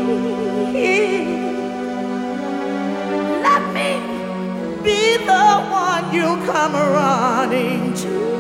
Let me be the one you come running to.